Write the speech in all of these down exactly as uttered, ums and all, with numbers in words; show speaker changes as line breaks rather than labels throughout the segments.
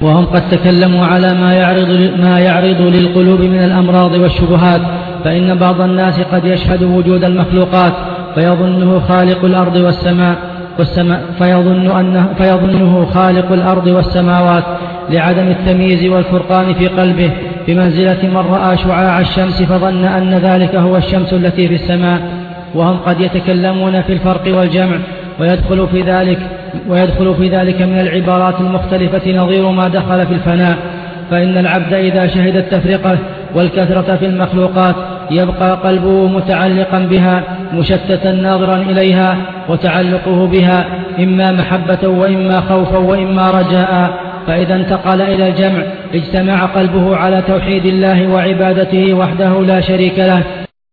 وهم قد تكلموا على ما يعرض, ما يعرض للقلوب من الأمراض والشبهات، فإن بعض الناس قد يشهد وجود المخلوقات فيظنه خالق الأرض والسماء والسماء فيظن أنه فيظنه خالق الأرض والسماوات لعدم التمييز والفرقان في قلبه، بمنزلة من رأى شعاع الشمس فظن أن ذلك هو الشمس التي في السماء. وهم قد يتكلمون في الفرق والجمع، ويدخل في ذلك ويدخل في ذلك من العبارات المختلفة نظير ما دخل في الفناء. فإن العبد إذا شهد التفرقة والكثرة في المخلوقات يبقى قلبه متعلقا بها مشتتا ناظرا إليها، وتعلقه بها إما محبة وإما خوفا وإما رجاء، فإذا انتقل إلى الجمع اجتمع قلبه على توحيد الله وعبادته وحده لا شريك له.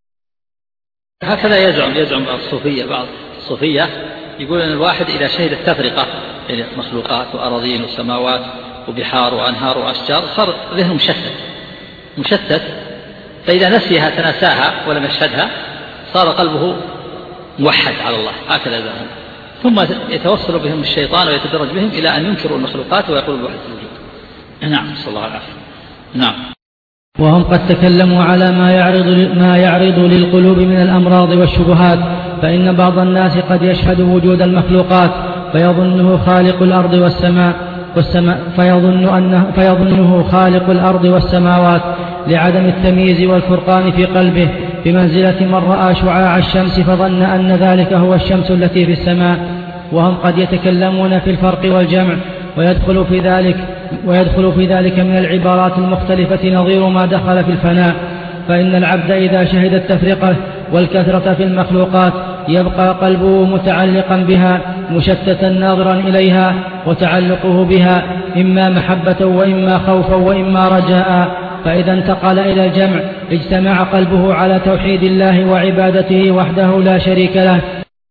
هكذا يزعم يزعم الصوفية. بعض الصوفية يقول أن الواحد إذا شهد التفرقة يعني مخلوقات وأراضين وسماوات وبحار وأنهار وأشجار صار ذهنه مشتت مشتت فإذا نسيها تناساها ولم يشهدها صار قلبه موحد على الله. هكذا يزعم. ثم يتوصل بهم الشيطان ويتدرج بهم إلى أن ينكروا المخلوقات ويقولوا بوحدة الوجود. نعم، صلى الله عليه وسلم. نعم.
وهم قد تكلموا على ما يعرض, ما يعرض للقلوب من الأمراض والشبهات، فإن بعض الناس قد يشهد وجود المخلوقات فيظنه خالق الأرض والسماء والسماء فيظن أنه فيظنه خالق الأرض والسماوات لعدم التمييز والفرقان في قلبه، بمنزلة من رأى شعاع الشمس فظن أن ذلك هو الشمس التي في السماء. وهم قد يتكلمون في الفرق والجمع، ويدخل في ذلك ويدخل في ذلك من العبارات المختلفة نظير ما دخل في الفناء. فإن العبد إذا شهد التفرقة والكثرة في المخلوقات يبقى قلبه متعلقا بها مشتتا ناظرا إليها، وتعلقه بها إما محبة وإما خوفا وإما رجاء، فإذا انتقل إلى الجمع اجتمع قلبه على توحيد الله وعبادته وحده لا شريك له.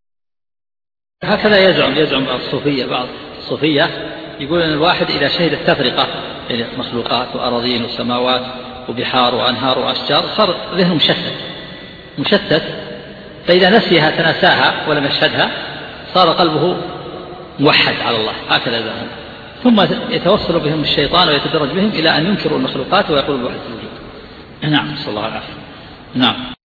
هكذا يزعم يزعم الصوفية. بعض الصوفية يقول أن الواحد إذا شهد التفرقة يعني مخلوقات وأراضين وسماوات وبحار وأنهار وأشجار صار ذهنه مشتت مشتت فإذا نسيها تناساها ولم يشهدها صار قلبه موحد على الله. هكذا يزعم. ثم يتوصل بهم الشيطان ويتدرج بهم إلى أن ينكروا المخلوقات ويقولوا بوحدة الوجود. نعم، صلى الله عليه وسلم. نعم.